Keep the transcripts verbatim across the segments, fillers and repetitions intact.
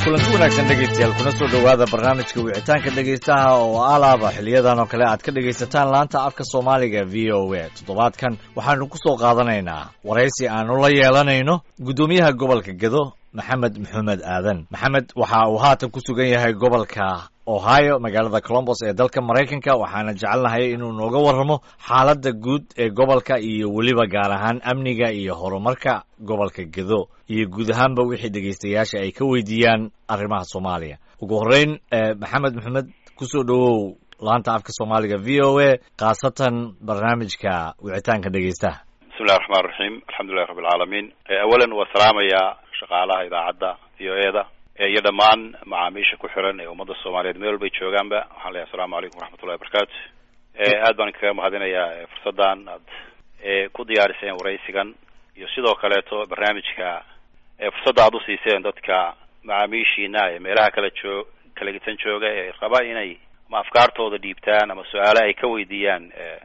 kulanti wanaagsan dhegaystayaal kuna soo dhowaada barnaamijka wicitaanka dhegaystaha oo alaaba xiliyadan oo kale aad ka dhegaysataan laanta afka soomaaliga v o a toddobaadkan waxaanu ku soo qaadanaynaa waraysi aanu la yeelanayno guddoomiyaha gobolka Gedo Maxamed Maxamed Aadan. Maxamed waxa uu haatan ku sugan yahay gobolka Ohio magaalada Columbus ee dalka Mareykanka, waxaana jecelnahay inuu nooga warramo xaaladda guud ee gobolka iyo weliba gaar ahaan amniga iyo horumarka gobolka Gedo iyo guud ahaanba wixii dhegaystayaasha ay ka weydiiyaan arrimaha Soomaaliya. Ugu horreyn Maxamed Maxamed ku soo dhawow laanta afka Soomaaliga v o a qaasatan barnaamijka wicitaanka dhegaystaha. bismillahi raxmaani raxiim alxamdulillahi rabbil caalamiin. awalan waa salaamayaa shaqaalaha idaacadda v o a da iyo dhammaan macaamiisha ku xiran ee ummadda Soomaaliyeed meel walba ay joogaanba. waxaan leeyahay assalaamu calaykum waraxmatullahi wabarakaatu. aad baan kaga mahadinayaa fursaddan aad ku diyaariseen waraysigan iyo sidoo kaleeto barnaamijka fursadda aad u siiseen dadka macaamiishiina ee meelaha kala joog kala gitan jooga ee raba inay ma afkaartooda dhiibtaan ama su-aalo ay ka weydiiyaan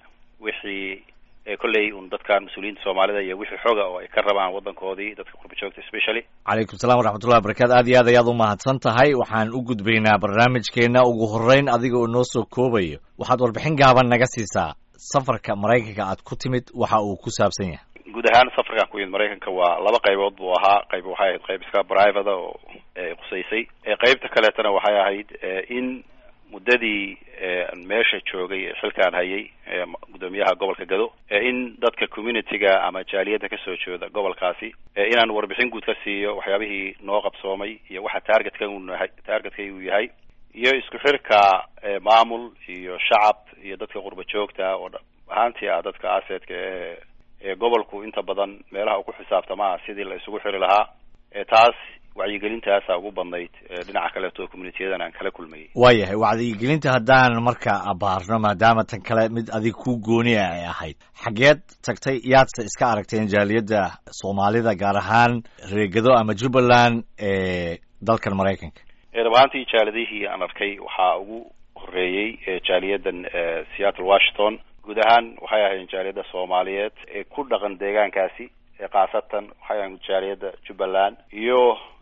wixii kolley un dadkan mas-uuliyiinta Soomaalida iyo wixii xoga oo ay ka rabaan wadankoodii dadka qurba joogta especially. Calaykum salaam waraxmatullahi wabarakaatu. aad iyo aad ayaad u mahadsan tahay. waxaan u gudbaynaa barnaamijkeena ugu horreyn adiga oo noo soo koobayo waxaad warbixin gaaban naga siisaa safarka Mareykanka aad ku timid waxa uu ku saabsan yahay. guud ahaan safarkan ku yimid Mareykanka waa laba qaybood buu ahaa. qayb waxay ahayd qayb iska private oo qusaysay, qaybta kaleetana waxay ahayd in muddadii meesha joogay xilkaan hayay guddoomiyaha gobolka Gedo in dadka community-ga ama jaaliyadda ka soo jeeda gobolkaasi inaan warbixin guud ka siiyo waxyaabihii noo qabsoomay iyo waxa targetka uu yahay targetka uu yahay iyo isku xirka maamul iyo shacab iyo dadka qurba joogta oo ahaantii ah dadka assetka ee gobolku inta badan meelaha uu ku xisaabtama sidii la isugu xiri lahaa. taas wacyigelintaas ugu badnayd dhinaca kale oo community-yadan aan kala kulmayay. waayahay wacyigelinta haddaan marka abaarno maadaama tan kale mid adig ku gooni ah ay ahayd, xageed tagtay yaadse iska aragteen jaaliyadda Soomaalida gaar ahaan reer Gedo ama Jubbaland ee dalkan Mareykanka? dhabaantii jaaliyadihii aan arkay waxaa ugu horeeyay jaaliyadan Seattle Washington. guud ahaan waxay ahaayeen jaaliyadda Soomaaliyeed ee ku dhaqan deegaankaasi qaasatan waxay ahaayeen jaaliyadda Jubbaland iyo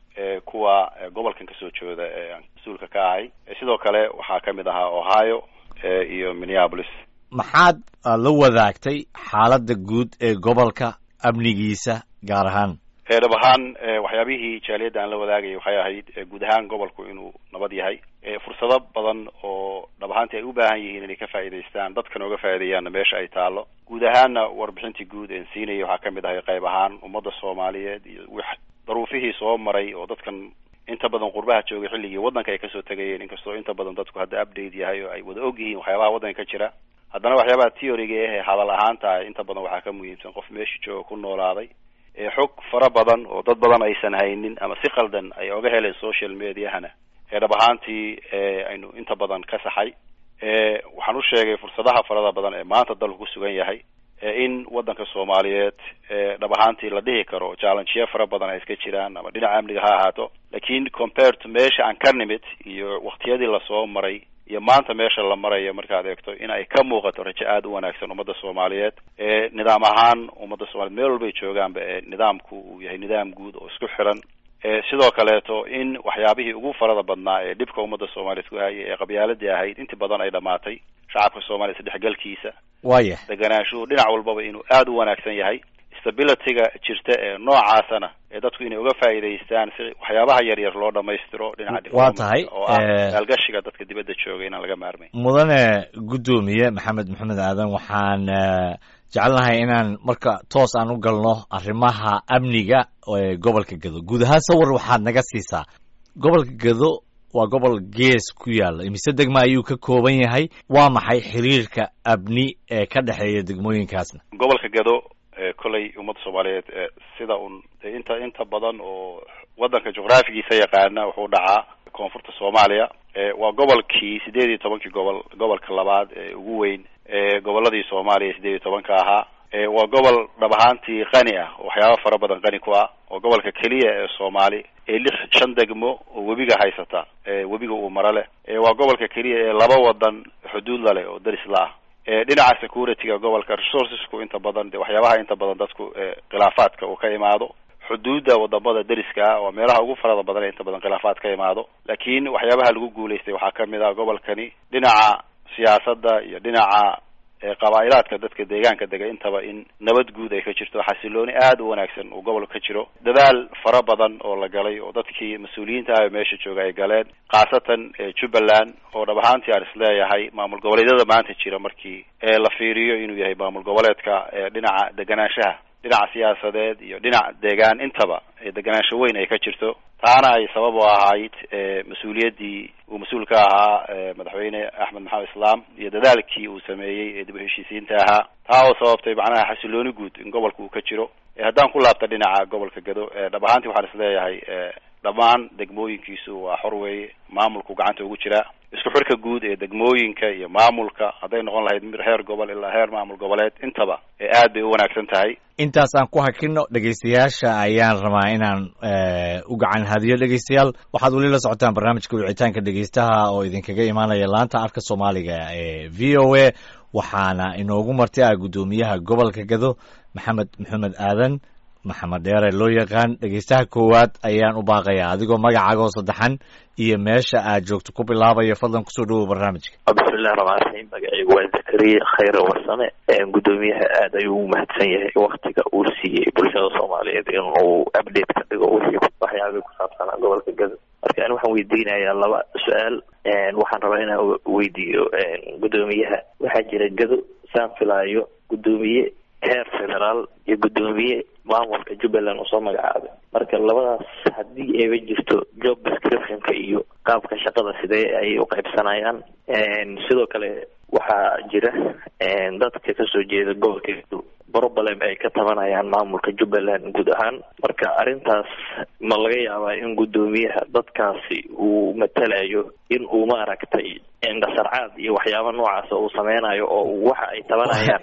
kuwa gobolkan kasoo jeeda ee mas-uulka ka ahay. sidoo kale waxaa ka mid ahaa Ohio iyo Minneapolis. maxaad la wadaagtay xaaladda guud ee gobolka amnigiisa gaar ahaan? dhab ahaan waxyaabihii jaaliyadda aan la wadaagayay waxay ahayd guud ahaan gobolku inuu nabad yahay, fursado badan oo dhab ahaantii ay u baahan yihiin inay ka faa'iidaystaan dadkan ooga faa'iideeyaanna meesha ay taallo. guud ahaanna warbixintii guud een siinayay waxaa ka mid ahay qayb ahaan ummadda Soomaaliyeed iyo daruufihii soo maray oo dadkan inta badan qurbaha joogay xilligii waddanka ay kasoo tegayeen, inkastoo inta badan dadku hadda update yahay oo ay wada og yihiin waxyaabaha waddanka ka jira. haddana waxyaabaha theory-ga ee hadal ahaanta inta badan waxaa ka muhiimsan qof meesha jooga ku noolaaday xog fara badan oo dad badan aysan haynin ama si qaldan ay oga heleen social media-hana ee dhab ahaantii aynu inta badan ka saxay. waxaan u sheegay fursadaha farada badan ee maanta dalku ku sugan yahay in waddanka Soomaaliyeed dhab ahaantii la dhihi karo challenge-yo fara badan ay iska jiraan ama dhinaca amniga ha ahaato, laakiin compared to meesha aan ka nimid iyo waqtiyadii lasoo maray iyo maanta meesha la marayo markaad eegto in ay ka muuqato rajo aad u wanaagsan ummadda Soomaaliyeed. ee nidaam ahaan ummadda Soomaaliyeed meel walba ay joogaanba ee nidaamku uu yahay nidaam guud oo isku xiran. ee sidoo kaleeto in waxyaabihii ugu farada badnaa ee dhibka ummadda Soomaaliyeed ku hayay ee qabyaaladii ahayd inta badan ay dhamaatay, shacabka Soomaaliyeed saddexgalkiisa waaya deganaanshuhu dhinac walbaba inuu aad u wanaagsan yahay. stability-ga jirta ee noocaasana ee dadku inay uga faa'iidaystaan si waxyaabaha yar yar loo dhamaystiro dhinaca waa tahay oo ah maalgashiga dadka dibadda jooga inaan laga maarmayn. mudane guddoomiye Maxamed Maxamed Aadan, waxaan jecelnahay inaan marka toos aan u galno arrimaha amniga ee gobolka Gedo. guud ahaan sawir waxaad naga siisaa gobolka Gedo waa gobol gees ku yaala, imise degmo ayuu ka kooban yahay? waa maxay xiriirka amni ee ka dhexeeya degmooyinkaasna? gobolka Gedo kolley ummadda Soomaaliyeed sida un inta inta badan oo waddanka juqraafigiisa yaqaana wuxuu dhacaa koonfurta Soomaaliya. waa gobolkii sideed iyo tobankii gobol gobolka labaad ee ugu weyn ee gobolladii Soomaaliya sideed iyo tobanka ahaa. waa gobol dhab ahaantii qani ah oo waxyaabo fara badan qani ku ah, oo gobolka keliya ee Soomaali ee lix shan degmo oo webiga haysata ee webiga uu mara leh. waa gobolka keliya ee laba wadan xuduud la leh oo daris la ah. dhinaca security-ga gobolka resourcesku inta badan de waxyaabaha inta badan dadku khilaafaadka uu ka imaado xuduudda wadamada deriska ah waa meelaha ugu farada badan ee inta badan khilaafaad ka imaado. laakiin waxyaabaha lagu guulaystay waxaa kamid ah gobolkani dhinaca siyaasadda iyo dhinaca qabaa'ilaadka dadka deegaanka dega intaba in nabad guud ay ka jirto, xasilooni aad u wanaagsan uu gobolka ka jiro, dadaal fara badan oo la galay oo dadkii mas-uuliyiinta ah meesha jooga ay galeen, khaasatan Jubbaland oo dhab ahaantii aan isleeyahay maamul goboleedyada maanta jira markii la fiiriyo inuu yahay maamul goboleedka dhinaca deganaanshaha, dhinaca siyaasadeed iyo dhinaca deegaan intaba deganaansho weyn ay ka jirto. taana ay sabab u ahayd mas-uuliyaddii uu mas-uul ka ahaa madaxweyne Axmed Maxamed Islaam iyo dadaalkii uu sameeyey ee dib u heshiisiinta ahaa, taa oo sababtay macnaha xasilooni guud in gobolka uu ka jiro. haddaan ku laabta dhinaca gobolka Gado, dhab ahaantii waxaan isleeyahay dhammaan degmooyinkiisu waa xor weeye, maamulku gacanta ugu jira. isku xirka guud ee degmooyinka iyo maamulka hadday noqon lahayd mid heer gobol ilaa heer maamul goboleed intaba aad bay u wanaagsan tahay. intaas aan ku hakino dhegaystayaasha ayaan rabaa inaan u gacan hadiyo. dhegaystayaal waxaad weli la socotaan barnaamijka wicitaanka dhegaystaha oo idinkaga imaanaya laanta afka Soomaaliga ee V O A. waxaana inoogu martay ah guddoomiyaha gobolka Gado Maxamed Maxamed Aadan Maxamed Dheere loo yaqaan. dhegaystaha koowaad ayaan u baaqayaa adigoo magacaaga saddexan iyo meesha aad joogto ku bilaabayo, fadlan kusoo dhawow barnaamijka. bismillahi rahmaani rahiim. magacaygu waa Zakariya Khayr Warsame. gudoomiyaha aad ayuu u mahadsan yahay waqtiga uu siiyey bulshada Soomaaliyeed inuu update ka dhigo wixii waxyaabo ku saabsan gobolka Gado. marka aan waxaan weydiinayaa laba su'aal. waxaan rabaa inaan weydiiyo gudoomiyaha, waxaa jira Gado saan filaayo gudoomiye heer federaal iyo gudoomiye maamulka Jubbaland oo soo magacaabay. marka labadaas haddii ay jirto job description-ka iyo qaabka shaqada sidee ay u qaybsanayaan. sidoo kale waxaa jira dadka ka soo jeeda gobolka problem ay ka tabanayaan maamulka Jubbaland guud ahaan. marka arrintaas ma laga yaabaa in gudoomiyaha dadkaasi uu matalayo in uu ma aragtay indhasarcaad iyo waxyaabo noocaas oo uu sameynayo oo waxa ay tabanayaan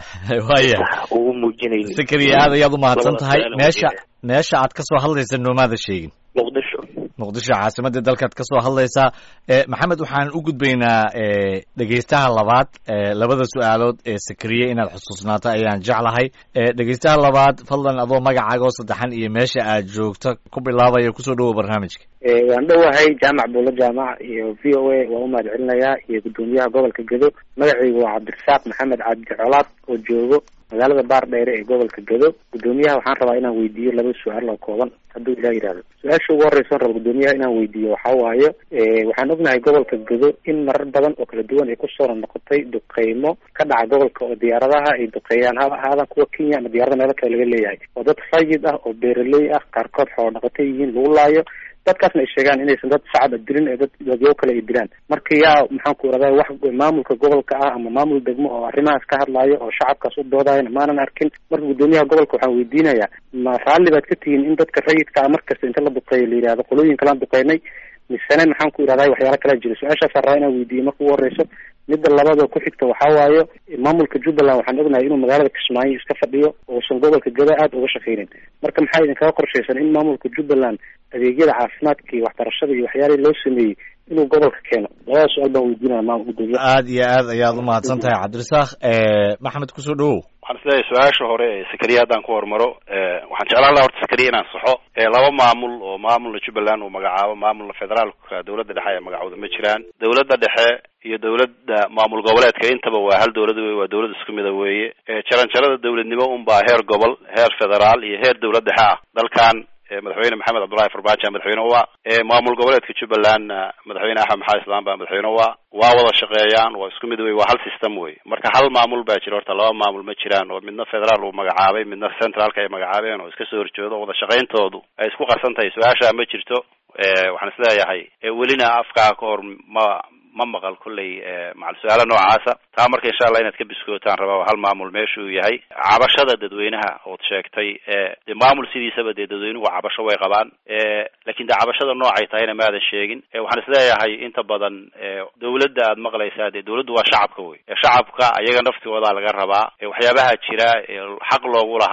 uu muujinayo. Zakariya aad ayaad u mahadsan tahay. meesha meesha aad ka soo hadlaysa noomaada sheegin. muqdisho muqdisho caasimadda dalkaad ka soo hadlaysaa. maxamed waxaan u gudbaynaa dhegaystaha labaad. labada su-aalood ee Zakariya inaad xusuusnaato ayaan jeclahay. dhegaystaha labaad fadlan adoo magacaaga oo saddexan iyo meesha aad joogto ku bilaabaya kusoo dhawow barnaamijka. waan dhowahay jaamac buulo jaamac iyo V O A waa u mahad celinayaa iyo gudoomiyaha gobolka Gado. magacaygu waa Cabdirasaaq Maxamed Cabdi Colaad oo joogo magaalada Baardheere ee gobolka Gado. gudoomiyaha waxaan rabaa inaan weydiiyo laba su-aal oo kooban hadduu ilaa yidhaahdo. su-aasha ugu horreysa raba gudoomiyaha inaan weydiiyo waxaa waaye waxaan ognahay gobolka Gado in marar badan oo kala duwan ay kusoo noqotay duqeymo ka dhaca gobolka oo diyaaradaha ay duqeeyaan ha ahaadan kuwa Kenya ama diyaarada meelo kale laga leeyahay oo dad rayid ah oo beeraley ah qaarkood xoolo dhaqato yihiin lagu laayo. dadkaasna ay sheegaan inaysan dad shacab dilin ee dad dadyo kale ay dilaan. marka yaa maxaan ku radaa wax maamulka gobolka ah ama maamul degmo oo arrimahaas ka hadlaayo oo shacabkaas u doodayna maanan arkin. marka gudoomiyaha gobolka waxaan weydiinayaa ma raalli baad ka tihiin in dadka rayidka ah markasta inta la duqeeyo la yidhahdo qolooyin kalaan duqeynay misane maxaan ku yidhahdaa waxyaala kala jira. su-aashaasaan rabaa inaan weydiiyo marka ugu horreyso. midda labaad oo ku xigta waxaa waaye maamulka Jubbaland waxaan ognahay inuu magaalada Kismaayo iska fadhiyo oosan gobolka Gado aad uga shaqeynin. marka maxaa idinkaga qorshaysan in maamulka Jubbaland adeegyada caafimaadka iyo waxbarashada iyo waxyaalihii loo sameeyey inuu gobolka keeno? labadaas su-aal baan weydiinaya maamulka gudoomiyaha. aad iyo aad ayaad u mahadsan tahay Cabdirasaaq. Maxamed kusoo dhawow. waxaan isleeyahay su-aasha hore ee Zakariya haddaan ku hormaro waxaan jeclaan lahaa horta Zakariya inaan saxo laba maamul oo maamulna Jubbaland uu magacaabo maamulna federaalka dowladda dhexe ee magacooda ma jiraan. dowladda dhexe iyo dowladda maamul goboleedka intaba waa hal dowlad wey, waa dowlad isku mida weeye. jaranjarada dowladnimo unbaa heer gobol, heer federaal iyo heer dowlad dhexe ah. dalkan madaxweyne Maxamed Cabdullaahi Farmaajo madaxweyne waa maamul goboleedka Jubbaland madaxweyne Axmed Maxamed Islaam baa madaxweyne waa waa wada shaqeeyaan, waa isku mid wey, waa hal system wey. marka hal maamul baa jira horta, laba maamul ma jiraan oo midna federaal uu magacaabay midna centraalka ay magacaabeen oo iska soo horjeedo wada shaqayntoodu ay isku qarsan tahay. su-aasha ma jirto. waxaan isleeyahay welina afkaa ka hor ma ma maqal kulley macal su-aala noocaasa. taa marka insha allah inaad ka biskootaan rabaa hal maamul meeshuu yahay. cabashada dadweynaha ood sheegtay dee maamul sidiisaba dee dadweynuhu cabasho way qabaan, laakiin dee cabashada noocay tahayna maadan sheegin. waxaan isleeyahay inta badan dowladda aad maqlaysaa dee dowladdu waa shacabka wey. shacabka ayaga naftoodaa laga rabaa waxyaabaha jira xaq loogu lahaa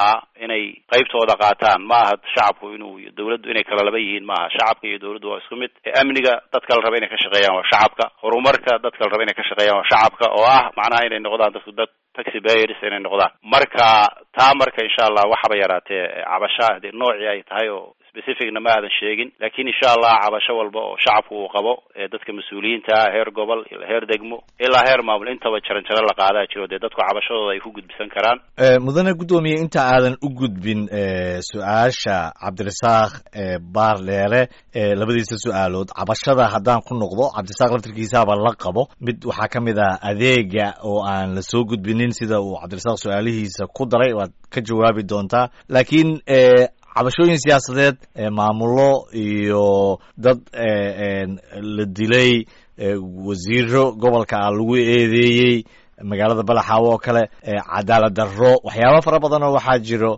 inay qaybtooda qaataan. Ma aha shacabku inuu dawladdu inay kala laba yihiin, maaha. Shacabka iyo dawladdu waa isku mid. Amniga dadka la raba inay ka shaqeeyaan waa shacabka, horumarka dadka la raba inay ka shaqeeyaan waa shacabka, oo ah macnaha inay noqdaan dadku dad taxi payers inay noqdaan. Marka taa marka insha Allah waxaba yaraatee cabasha hadii noocii ay tahay oo specificna ma aadan sheegin, laakiin insha Allah cabasho walba oo shacabku uu qabo ee dadka mas'uuliyiinta ah heer gobol ilaa heer degmo ilaa heer maamul intaba jaran jaran la qaadaa jiro dee dadku cabashadooda ay ku gudbisan karaan. ee mudane gudoomiye inta aadan u gudbin ee su'aasha Cabdirasaaq ee Baardheere ee labadiisa su'aalood cabashada haddaan ku noqdo Cabdirasaaq laftirkiisa ba la qabo mid waxa kamid ah adeega oo aan la soo gudbinin sida uu Cabdirasaaq su'aalihiisa ku daray waad ka jawaabi doontaa, laakiin ee cabashooyin siyaasadeed ee maamulo iyo dad ee la dilay wasiiro gobolka lagu eedeeyay magaalada Balaxaawo oo kale cadaalad darro waxyaabo fara badan oo waxa jiro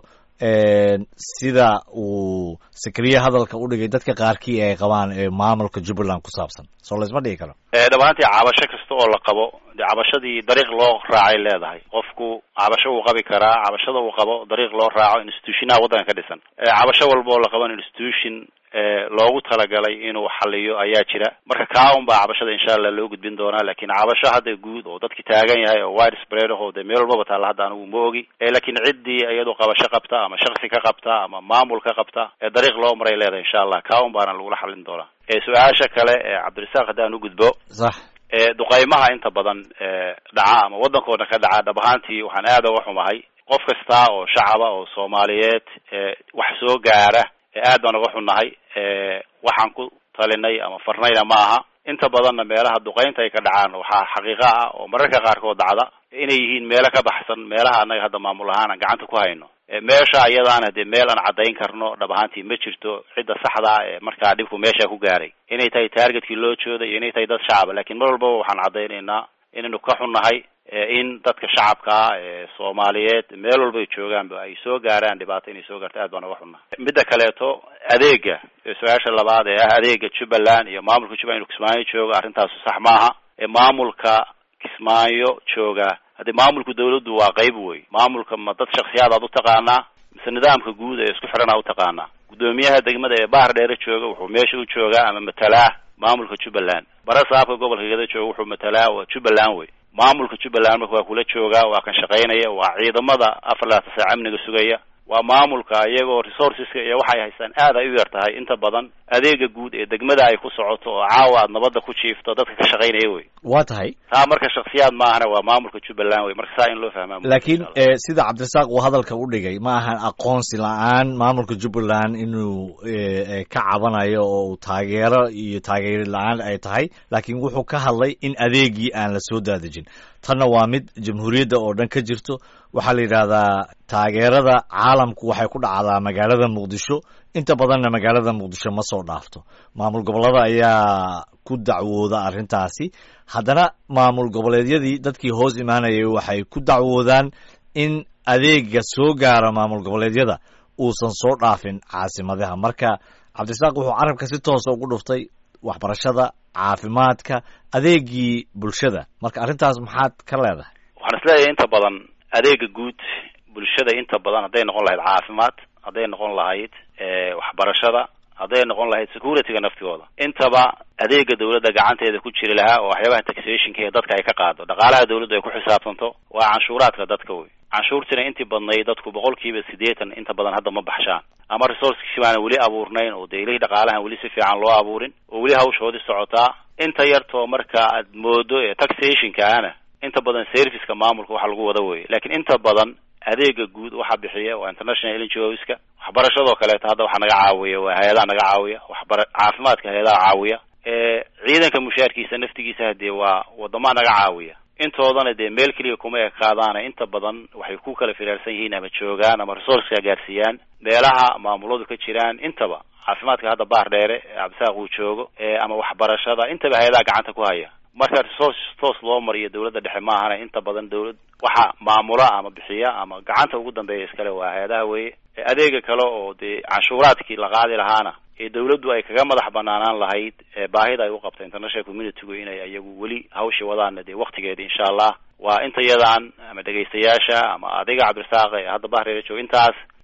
sida uu Sakariya hadalka u dhigay dadka qaarkii ay qabaan ee maamulka Jubbaland ku saabsan soo leesma dhigi karo. ee dhabaantii cabasho kasta oo la qabo cabashadii dariiq loo raacay leedahay. Qofku cabasho uu qabi karaa, cabashada uu qabo dariiq loo raaco institutionada waddanka ka dhisan. ee cabasho walba oo la qabo institution ee loogu talagalay inuu xalliyo ayaa jira. Marka kaa un baa cabashada insha Allah loo gudbin doonaa, laakiin cabasho hadda guud oo dadkii taagan yahay oo widespread oo de meel walba taala hadda anigu ma ogi. ee laakiin ciddii iyadu qabasho qabta ama shakhsi ka qabta ama maamul ka qabta ee dariiq loo maray leedahay insha Allah kaa un baan lagu xallin doonaa. ee su'aasha kale ee Cabdirasaaq haddaan u gudbo sax ee duqaymaha inta badan ee dhaca ama waddankooda ka dhaca dhab ahaantii waxaan aad uga xumahay. Qof kasta oo shacaba oo Soomaaliyeed ee wax soo gaara ee aad baan uga xunnahay. ee waxaan ku talinay ama farnayna maaha inta badanna meelaha duqaynta ay ka dhacaan waxaa xaqiiqo ah oo mararka qaarkood dhacda inay yihiin meelo ka baxsan meelaha annaga hadda maamul ahaan aan gacanta ku hayno. meesha iyadaana dee meel aan caddayn karno dhab ahaantii ma jirto cidda saxda ah ee markaa dhibku meesha ku gaaray inay tahay targetkii loo jooday iyo inay tahay dad shacaba, laakiin mar walba waxaan caddaynaynaa inaynu ka xunnahay in dadka shacabka ee Soomaaliyeed meel walba ay joogaanba ay soo gaaraan dhibaato inay soo gaarto aad baan uga xunnahay. midda kaleeto adeega su'aasha labaad ee ah adeega Jubbaland iyo maamulka Jubbaland inuu Kismaayo joogo arrintaas sax maaha. ee maamulka Kismaayo jooga hadii maamulku dawladdu waa qayb weey. maamulka ma dad shakhsiyaad aad u taqaanaa mise nidaamka guud ee isku xiran u taqaanaa. gudoomiyaha degmada ee Baardheere jooga wuxuu meesha u joogaa ama matalaa maamulka Jubbaland. barasaabka gobolka Gedo jooga wuxuu matalaa waa Jubbaland weey. maamulka Jubbaland marka waa kula joogaa, waa kan shaqeynaya, waa ciidamada afar iyo labaatan saac amniga sugaya, waa maamulka iyagoo resourceska iyo waxay haystaan aad ay u yar tahay inta badan adeega guud ee degmada ay ku socoto oo caawa aad nabadda ku jiifto dadka ka shaqeynaya wey. waa tahay taa marka shakhsiyaad ma ahana waa maamulka Jubbaland wey. marka saa in loo fahmaa. laakiin ee sida Cabdirasaaq uu hadalka u dhigay ma ahan aqoonsi la'aan maamulka Jubbaland inuu ee ka cabanayo oo taageero iyo taageero la'aan ay tahay, laakiin wuxuu ka hadlay in adeegii aan la soo daadajin. tanna waa mid jamhuuriyadda oo dhan ka jirto. waxaa la yiraahdaa taageerada caalamku waxay ku dhacdaa magaalada Muqdisho, inta badanna magaalada Muqdisho ma soo dhaafto. maamul gobolada ayaa ku dacwooda arrintaasi. haddana maamul goboleedyadii dadkii hoos imaanayay waxay ku dacwoodaan in adeega soo gaara maamul goboleedyada uusan soo dhaafin caasimadaha. marka Cabdirasaaq wuxuu carabka si toos ah ugu dhuftay waxbarashada, caafimaadka, adeegii bulshada. marka arrintaas maxaad ka leedahay? waxaan isleeyahay inta badan adeega guud bulshada inta badan hadday noqon lahayd caafimaad, hadday noqon lahayd ee waxbarashada, hadday noqon lahayd security-ga naftigooda, intaba adeega dawladda gacanteeda ku jiri lahaa oo waxyaabaha taxation-ka ee dadka ay ka qaado dhaqaalaha dawladda ay ku xisaabtanto waa canshuuraadka dadka wey. canshuurtina intii badnayd dadku boqolkiiba siddeetan inta badan hadda ma baxshaan ama resourcekiisi baana weli abuurnayn oo dee ilihii dhaqaalahan weli si fiican loo abuurin oo weli hawshoodii socotaa. inta yartoo marka aad moodo ee taxation-ka ahna inta badan serviceka maamulka waxa lagu wada weeye, laakiin inta badan adeega guud waxa bixiya waa international N G Oska. waxbarashadoo kaleeto hadda waxa naga caawiya waa hay'adaha naga caawiya, waxbar caafimaadka hay'adaha caawiya, ee ciidanka mushaarkiisa naftigiisa hadee waa wadamo naga caawiya. intoodana dee meel kaliya kuma ekaadaana inta badan waxay ku kala firaarsan yihiin ama joogaan ama resource-ka gaarsiiyaan meelaha maamuladu ka jiraan. intaba caafimaadka hadda Baardheere Cabdirasaaq uu joogo ee ama waxbarashada intaba hay'adaha gacanta ku haya. marka resource toos loo mariyo dawladda dhexe ma ahana inta badan dawlad waxa maamula ama bixiya ama gacanta ugu dambeeya iskale waa hay'adaha weeye. adeega kale oo dee canshuuraadkii la qaadi lahaana ee dawladdu ay kaga madax banaanaan lahayd ee baahida ay u qabtay international community-gu inay ayagu weli hawshii wadaana dee waqtigeeda insha Allah waa inta yadaan ama dhegaystayaasha ama adiga Cabdirasaaq ee hadda Baardheere jooga intaas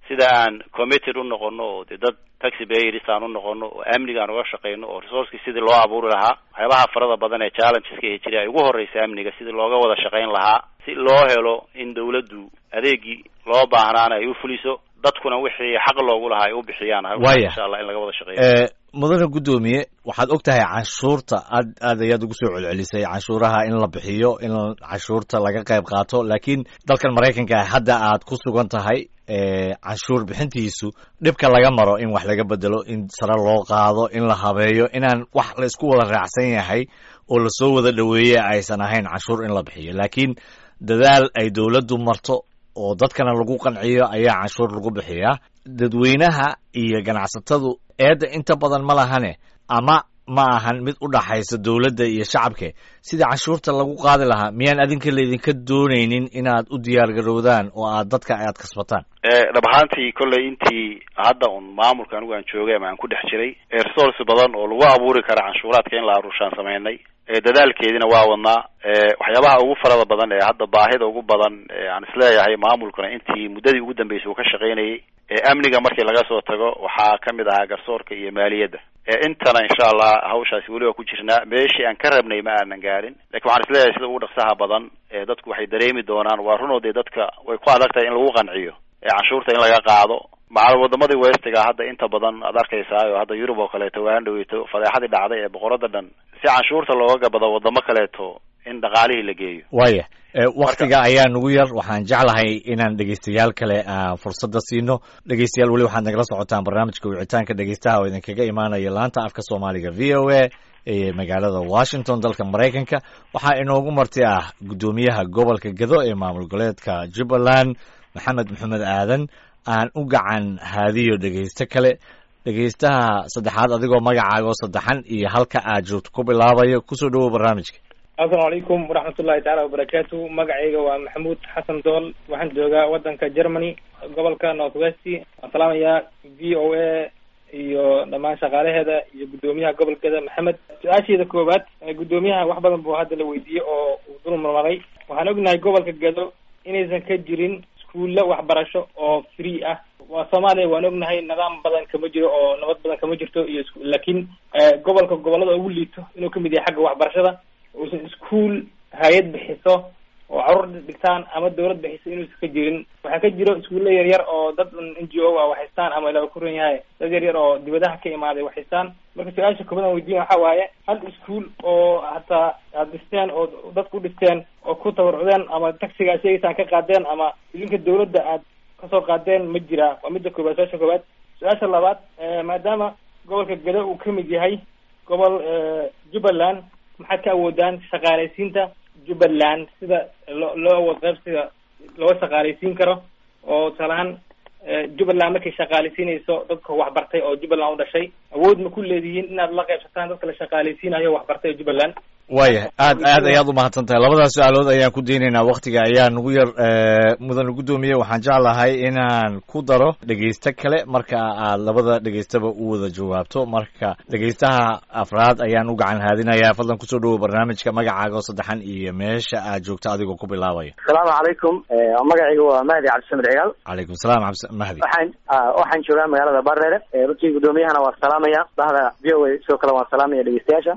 sida aan committed u noqono oo dee dad taxi payers aan u noqono oo amniga aan uga shaqeyno oo resourceki sidii loo abuuri lahaa waxyaabaha farada badan ee challengeska ee jira ay ugu horeysa amniga sidii looga wada shaqeyn lahaa si loo helo in dawladdu adeegii loo baahnaana ay u fuliso dadkuna wixii xaq loogu lahaa ay u bixiyaan insha Allah in laga wada shaqeeyo mudane guddoomiye waxaad og tahay canshuurta aad aad ayaad ugu soo celcelisay canshuuraha in la bixiyo in canshuurta laga qayb qaato laakiin dalkan Mareykanka hadda aad ku sugan tahay canshuur bixintiisu dhibka laga maro in wax laga bedelo in sare loo qaado in la habeeyo inaan wax la isku wada raacsan yahay oo la soo wada dhaweeyay aysan ahayn canshuur in la bixiyo laakiin dadaal ay dawladdu marto oo dadkana lagu qanciyo ayaa canshuur lagu bixiyaa dadweynaha iyo ganacsatadu eedda inta badan ma lahane ama ma ahan mid u dhaxaysa dawladda iyo shacabka sida canshuurta lagu qaadi lahaa miyaan adinka leedinka doonaynin inaad u diyaar garowdaan oo aad dadka aad kasbataan dhab ahaantii kolley intii hadda un maamulka anigu aan joogay ama aan ku dhex jiray resource badan oo lagu abuuri kara canshuuraadka in la aruushaan samaynay dadaalkeedina waa wadnaa waxyaabaha ugu farada badan ee hadda baahida ugu badan aan isleeyahay maamulkuna intii muddadii ugu dambeysay uu ka shaqaynayay amniga markii laga soo tago waxaa kamid ahaa garsoorka iyo maaliyadda intana insha Allah hawshaasi weli waa ku jirnaa meeshii aan ka rabnay ma aanan gaarin laakiin waxaan isleeyahay sida ugu dhaqsaha badan dadku waxay dareemi doonaan waa runoo dee dadka way ku adag tahay in lagu qanciyo canshuurta in laga qaado macal wadamadii westiga hadda inta badan aad arkaysaa oo hadda Yurub oo kaleeto waan dhaweyto fadeexadii dhacday ee boqorada dhan si canshuurta looga gabado wadamo kaleeto in dhaqaalihii la geeyo waaya waqtiga ayaa nugu yar waxaan jeclahay inaan dhegeystayaal kale aan fursadda siino dhegeystayaal wali waxaad nagala socotaan barnaamijka wicitaanka dhegeystaha oo idinkaga imaanaya laanta afka Soomaaliga V O A ee magaalada Washington dalka Mareykanka waxaa inoogu marti ah guddoomiyaha gobolka Gado ee maamul goboleedka Jubbaland Maxamed Maxamed Aadan aan u gacan haadiyo dhegeysta kale dhegeystaha saddexaad adigoo magacaaga saddexan iyo halka aad joogto ku bilaabayo kusoo dhawow barnaamijka Assalamu alaykum waraxmatullaahi ta'ala wa barakaatuh magacayga waa Maxamuud Xasan Dool waxaan joogaa wadanka Germany gobolka North West salaamaya V O A iyo dhamaan shaqaalaheeda iyo guddoomiyaha gobolka Maxamed su'aasheeda koobaad guddoomiyaha wax badan buu hadda la weydiiyay oo uu dul maray waxaan ognahay gobolka Gado inaysan ka jirin iskuulo waxbarasho oo free ah waa Soomaaliya waan ognahay nidaam badan kama jiro oo nabad badan kama jirto iyo laakiin gobolka gobolada ugu liito inuu kamid yahay xagga waxbarashada uusan iskuul hay'ad bixiso oo carruur dhigtaan ama dawlad bixiso inuusan ka jirin waxaa ka jiro iskuulo yar yar oo dad N G O ah waxaystaan ama ilaa ku ran yahay dad yar yar oo dibadaha ka imaaday waxaystaan marka su'aasha koobaad weydiin waxa waaye hal iskuul oo hataa aad dhisteen oo dad ku dhisteen oo ku tabarucdeen ama taxiga sheegaysan ka qaadeen ama idinka dawladda aad ka soo qaadeen ma jira waa midda koobaad su'aasha koobaad su'aasha labaad maadaama gobolka Gado uu kamid yahay gobol Jubbaland maxaad ka awoodaan shaqaalaysiinta Jubbaland sida loo awood qaybsiga loo shaqaalaysiin karo oo talahan Jubbaland markay shaqaalaysiinayso dadka wax bartay oo Jubbaland u dhashay awood ma ku leedihiin inaad la qaybsataan dadka la shaqaalaysiinayo wax bartay Jubbaland waaya aad aad ayaad u mahadsantahay labadaas su'aalood ayaan ku deenaynaa waqtiga ayaa nugu yar mudan guddoomiye waxaan jeclahay inaan ku daro dhegeysta kale marka aad labada dhegeystaba u wada jawaabto marka dhegeystaha afraad ayaan u gacan haadinayaa fadlan kusoo dhawow barnaamijka magacaaga saddexan iyo meesha aad joogto adigoo ku bilaabaya Assalaamu calaykum magacaygu waa Mahdi Cabdisamir Ciyaal calaykum salaam Mahdi waxaan waxaan joogaa magaalada Bareere runtii guddoomiyahana waa salaamaya bahda V O A soo kale waa salaamaya dhegeystayaasha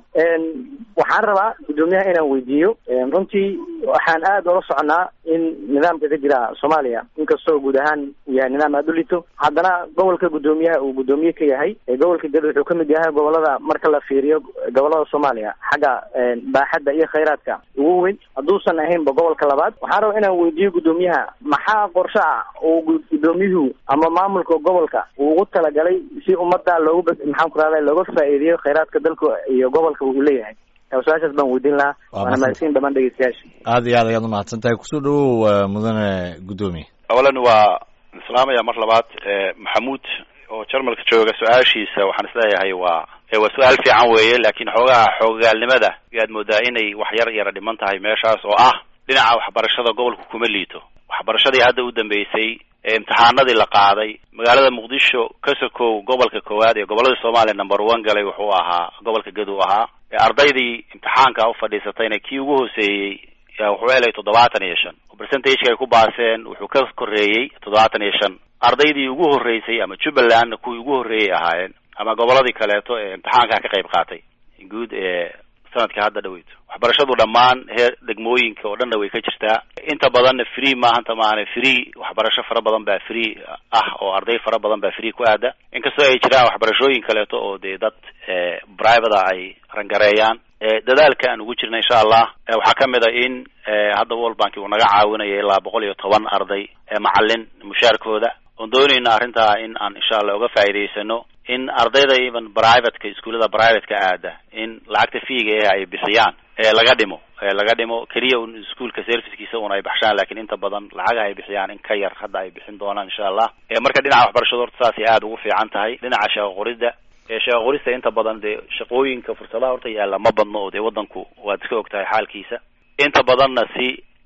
waxaan rabaa guddoomiyaha inaan weydiiyo runtii waxaan aad ula soconaa in nidaamka ka jira Soomaaliya inkastoo guud ahaan uu yahay nidaam aad u liito haddana gobolka guddoomiyaha uu guddoomiye ka yahay gobolka Gado wuxuu kamid yahay gobolada marka la fiiriyo gobolada Soomaaliya xagga baaxadda iyo kheyraadka ugu weyn hadduusan ahaynba gobolka labaad waxaan rabaa inaan weydiiyo guddoomiyaha maxaa qorshe ah oo guddoomiyuhu ama maamulka gobolka uu ugu talagalay si ummadda loogu maxaan ku raadaya looga faa'iideeyo kheyraadka dalka iyo gobolka uu leeyahay su'aashaas baan weydiin lahaa waana mahadsan dhamaan dhegeystayaasha aad iyo aad ayaad u mahadsantahay kusoo dhawow mudane guddoomiye awalan waa islaamaya mar labaad Maxamuud oo Jarmalka jooga su'aashiisa waxaan isleeyahay waa waa su'aal fiican weeye laakiin xoogaha xoogaalnimada yaad moodaa inay wax yar yar dhiman tahay meeshaas oo ah dhinaca waxbarashada gobolku kuma liito waxbarashadii hadda u dambeysay imtixaanadii la qaaday magaalada Muqdisho ka sokow gobolka koowaad ee gobolada Soomaaliya number one galay wuxuu ahaa gobolka Gado ahaa ardaydii imtixaanka u fadhiisatayna kii ugu hooseeyay wuxuu helay toddobaatan iyo shan oo percentageka ay ku baaseen wuxuu ka koreeyey toddobaatan iyo shan ardaydii ugu horreysay ama Jubbaland kuwii ugu horreeyay ahaayeen ama goboladii kaleeto ee imtixaanka ka qayb qaatay guud ee sanadka hadda dhaweyto waxbarashadu dhammaan heer degmooyinka oo dhanna way ka jirtaa inta badanna free maahanta maahane free waxbarasho fara badan baa free ah oo arday fara badan baa free ku aada inkastoo ay jiraan waxbarashooyin kaleeto oo dee dad private ay rangareeyaan dadaalka aan ugu jirna insha allah waxaa kamid a in hadda World Bank uu naga caawinayo ilaa boqol iyo toban arday macallin mushaarkooda oon doonayna arrintaa in aan insha allah uga faa'iidaysano in ardayda even private-ka iskuulada private-ka aada in lacagta fiiga ee ay bixiyaan ee laga dhimo ee laga dhimo kaliya un iskuulka servicekiisa un ay baxshaan laakiin inta badan lacagaha ay bixiyaan in ka yar hadda ay bixin doonaan insha allah ee marka dhinaca waxbarashada horta saas ay aada ugu fiican tahay dhinaca shaqo qorida ee shaqo qorista inta badan dee shaqooyinka fursadaha horta yaalla ma badno oo dee wadanku waad iska ogtahay xaalkiisa inta badanna si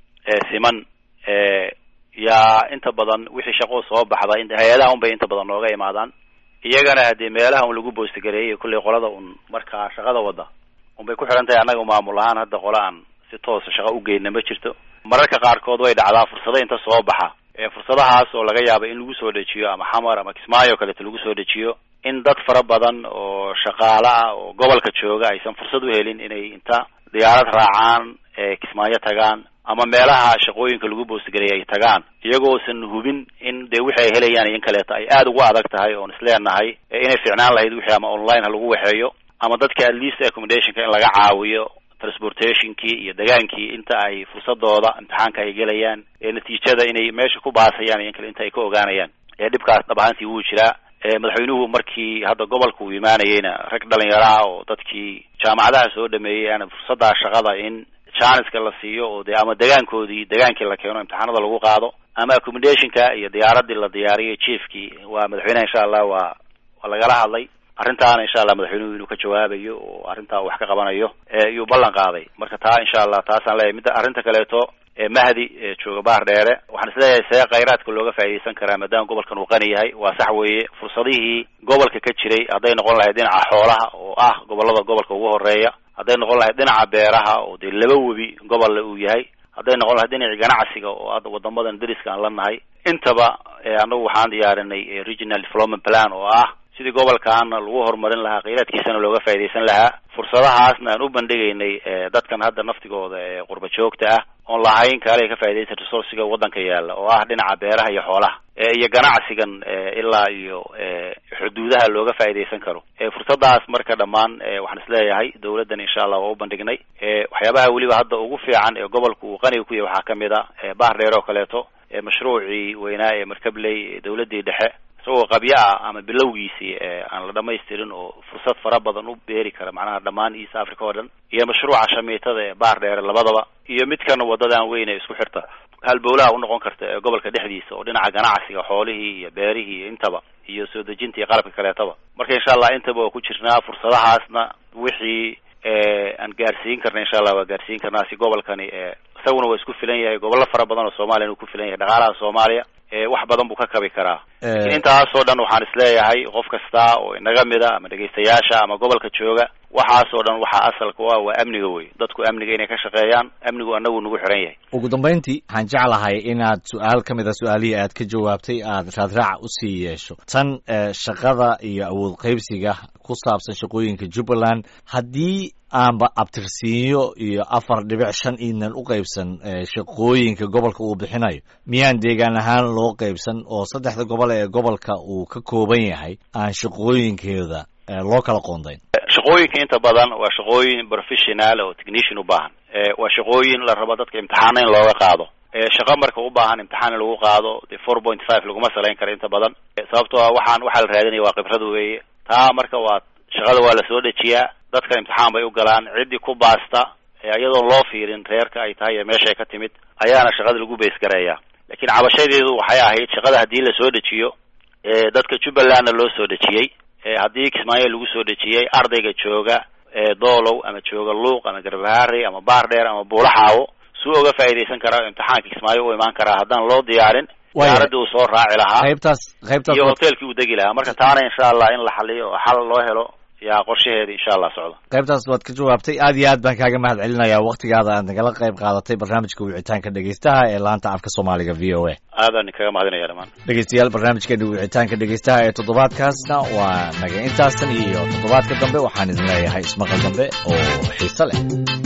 siman ee yaa inta badan wixii shaqo soo baxda in hay'adaha un bay inta badan nooga imaadaan iyagana hadii meelaha un lagu boostgareeyay kulli qolada un marka shaqada wada un bay ku xiran tahay anaga maamul ahaan hadda qolaan si toos shaqo u geeyna ma jirto mararka qaarkood way dhacdaa fursado inta soo baxa ee fursadahaas oo laga yaabo in lagu soo dhajiyo ama xamar ama Kismaayo kale lagu soo dhajiyo in dad fara badan oo shaqaale ah oo gobolka jooga aysan fursad u helin inay inta diyaarad raacaan ee Kismaayo tagaan ama meelaha shaqooyinka lagu boostgareeyay ay tagaan iyagoo san hubin in de wixii ay helayaan in kale ay aad ugu adag tahay oo isleenahay inay fiicnaan lahayd wixii ama online lagu waxeeyo ama dadka at least accommodation in laga caawiyo transportation-kii iyo degaankii inta ay fursadooda imtixaanka ay gelayaan ee natiijada inay meesha ku baasayaan in kale inta ay ka ogaanayaan ee dhibkaas dhabaantii uu jiraa ee madaxweynuhu markii hadda gobolka uu imaanayayna rag dhalinyaro ah oo dadkii jaamacadaha soo dhameeyay aan fursadda shaqada in chance la siiyo oo de ama degaankoodii degaankii la keeno imtixaanada lagu qaado ama accommodationka iyo diyaaradii la diyaariyay chiefkii waa madaxweynaha insha Allah waa waa lagala hadlay arrintaana insha Allah madaxweynuhu inuu ka jawaabayo oo arrintaa wax ka qabanayo ee uu ballan qaaday marka taa insha Allah taasaan leeyahay mid arrinta kaleeto ee Mahdi ee jooga baar dheere waxaan isleeyahay see kheyraadka looga faa'iideysan karaa maadaama gobolkan uu qani yahay waa sax weeye fursadihii gobolka ka jiray hadday noqon lahayd dhinaca xoolaha oo ah gobolada gobolka ugu horeeya hadday noqon lahayd dhinaca beeraha oo dee laba webi gobol uu yahay hadday noqon lahayd dhinaca ganacsiga oo aad wadamadan dariska aan la nahay intaba anagu waxaan diyaarinay regional development plan oo ah sidii gobolkaana lagu horumarin lahaa kheyraadkiisana looga faa'iideysan lahaa fursadahaasna aan u bandhigaynay dadkan hadda naftigooda ee qurba joogta ah oon lahayn kale ka faa'iideysan resource-ga wadanka yaala oo ah dhinaca beeraha iyo xoolaha iyo ganacsigan ilaa iyo xuduudaha looga faa'iideysan karo fursadaas marka dhamaan waxaan isleeyahay dawladdan insha Allah waa u bandhignay waxyaabaha waliba hadda ugu fiican ee gobolku uu qani ku yahay waxaa kamid ah baar dheer oo kaleeto mashruucii weynaa ee markabley dawladii dhexe isagoo qabyo ah ama bilowgiisii aan la dhamaystirin oo fursad fara badan u beeri kara macnaha dhammaan East Africa oo dhan iyo mashruuca shamiitada ee baar dheer labadaba iyo midkan wadadan weyn ee isku xirta hal bowlaha u noqon karta ee gobolka dhexdiisa oo dhinaca ganacsiga xoolihii iyo beerihii iyo intaba iyo soo dejinta iyo qalabka kaleetaba marka insha Allah intaba waa ku jirnaa fursadahaasna wixii aan gaarsiin karna insha Allah waa gaarsiin karnaa si gobolkani isaguna waa isku filan yahay gobollo fara badan oo Soomaaliya uu ku filan yahay dhaqaalaha Soomaaliya ee wax badan buu ka kabi karaa intaas oo dhan waxaan isleeyahay qof kasta oo inaga mid ah ama dhageystayaasha ama gobolka jooga waxaas oo dhan waxa asalka waa waa amniga way dadku amniga inay ka shaqeeyaan amnigu anagu nagu xiran yahay ugu dambeyntii waxaan jeclahay inaad su'aal kamid ah su'aalihii aad ka jawaabtay aad raadraac u sii yeesho tan shaqada iyo awood qaybsiga ku saabsan shaqooyinka Jubbaland haddii aanba abtirsiinyo iyo afar dhibic shan iinan u qaybsan shaqooyinka gobolka uu bixinayo miyaan deegaan ahaan loo qaybsan oo saddexda gobol ee gobolka uu ka kooban yahay aan shaqooyinkeeda loo kala qoondayn shaqooyinka inta badan waa shaqooyin professional oo technician u baahan waa shaqooyin la rabo dadka imtixaan in looga qaado shaqo marka u baahan imtixaan lagu qaado four point five laguma saleyn karo inta badan sababtoo ah waxaan waxa la raadinaya waa khibrad weeye taa marka waa shaqada waa la soo dhajiyaa dadka imtixaan bay u galaan cidii ku baasta iyadoo loo fiirin reerka ay tahay ee meesha ay ka timid ayaana shaqada lagu bees gareeyaa laakiin cabashadeedu waxay ahayd shaqada hadii la soo dhajiyo ee dadka Jubbaland loo soo dhajiyay ee hadii Kismaayo lagu soo dhajiyay ardayga jooga ee doolow ama jooga luuq ama garbahaari ama baar dheer ama buulaxaawo soo uga faa'iideysan kara imtixaanka Kismaayo u imaan kara haddaan loo diyaarin diyaaradda uu soo raaci lahaa qaybtaas qaybtaas iyo hotelkii uu degi lahaa marka taana insha Allah in la xaliyo oo xal loo helo yaa qorshaheeda insha allah socdo. qaybtaas waad ka jawaabtay, aad iyo aad baan kaaga mahad celinayaa waqtigaada aad nagala qayb qaadatay barnaamijka wicitaanka dhegeystaha ee laanta afka soomaaliga v o a. aadaan kaga mahadinaya dhamaan dhegeystayaal, barnaamijkeena wicitaanka dhegeystaha ee toddobaadkaasna waa naga intaasan, iyo toddobaadka dambe waxaan idin leeyahay ismaqal dambe oo xiiso leh.